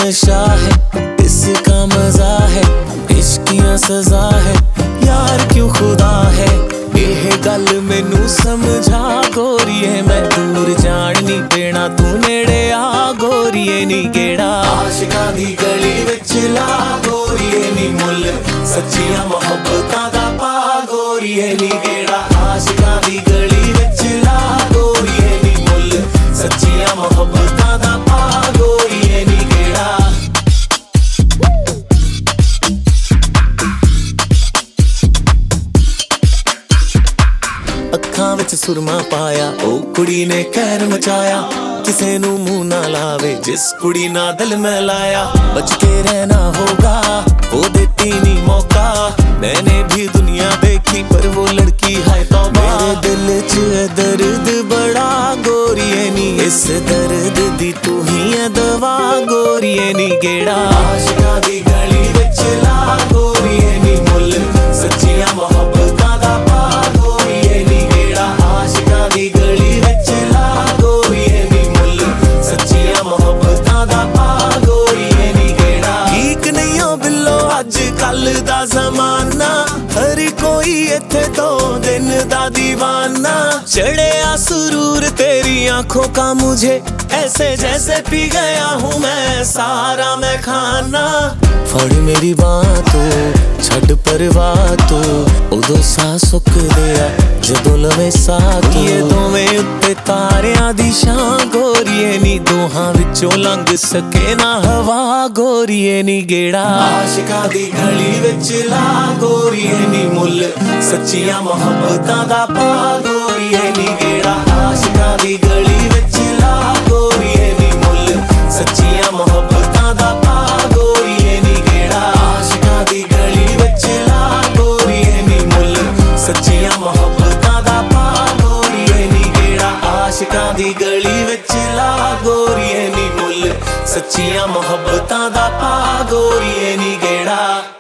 नशा है, इसका मजा है, इश्कियां सजा है, यार क्यों खुदा है। एह गल मैनू समझा गोरीए, मैं दूर जान नहीं देना, तू नेड़े आ गोरीए नी गेड़ा। आशिकां दी गली विच ला गोरीए नी मुल, सच्चियां मोहब्बतां दा पा गोरीए नी गेड़ा। आशिकां दी गली विच ला गोरीए नी मुल, सच्चियां मोहब्बतां दा पा गोरीए नी गेड़ा। ਅੱਖਾਂ ਵਿੱਚ ਸੁਰਮਾ ਪਾਇਆ, ਉਹ ਕੁੜੀ ਨੇ ਕਹਿਰ ਮਚਾਇਆ, ਕਿਸੇ ਨੂੰ ਮੂੰਹ ਨਾ ਲਾਵੇ ਜਿਸ ਕੁੜੀ ਨਾਲ ਦਿਲ ਮੈਂ ਲਾਇਆ। बच के रहना होगा, वो देती नहीं मौका, मैंने भी दुनिया देखी पर वो लड़की है तौबा। मेरे दिल च दर्द बड़ा गोरीए नी, इस दर्द दी तू ही है दवा गोरीए नी गेड़ा। आशिकां दी गली विच ला गोरीए नी मुल, सच्चियां मोहब्बतां दा पा गोरीए नी गेड़ा। आशिकां दी गली विच ला गोरीए नी मुल, सच्चियां मोहब्बतां दा पा गोरीए नी गेड़ा। ठीक नहीं हो बिल्लो अज कल दा जमाना, हर कोई इत्थे दो दिन दा दीवाना। चढ़िया सुरूर तेरी आंखों का मुझे, ऐसे जैसे पी गया हूँ मैं सारा मैं खाना। फड़ मेरी बातों छड़ परवाह तो, उदों सा सुक दिया जदों लवे साथ। ये दोवें उत्ते तारियां दी शां गोरीए नी, दोहां विचों लंघ सके ना हवा गोरीए नी गेड़ा। आशिकां दी गली विच ला गोरीए नी मुल, सच्चियां मोहब्बतां दा पा गोरीए नी गेड़ा। आशिकां दी गली विच ला गोरीए नी मुल, सच्चियां मोहब्बतां दा पा गोरीए नी गेड़ा। आशिकां दी गली विच ला गोरीए नी मुल, सच्चियां मोहब्बतां दा पा गोरीए नी गेड़ा। आशिकां दी गली विच ला गोरीए नी मुल, सच्चियां मोहब्बतां दा पा गोरीए नी गेड़ा।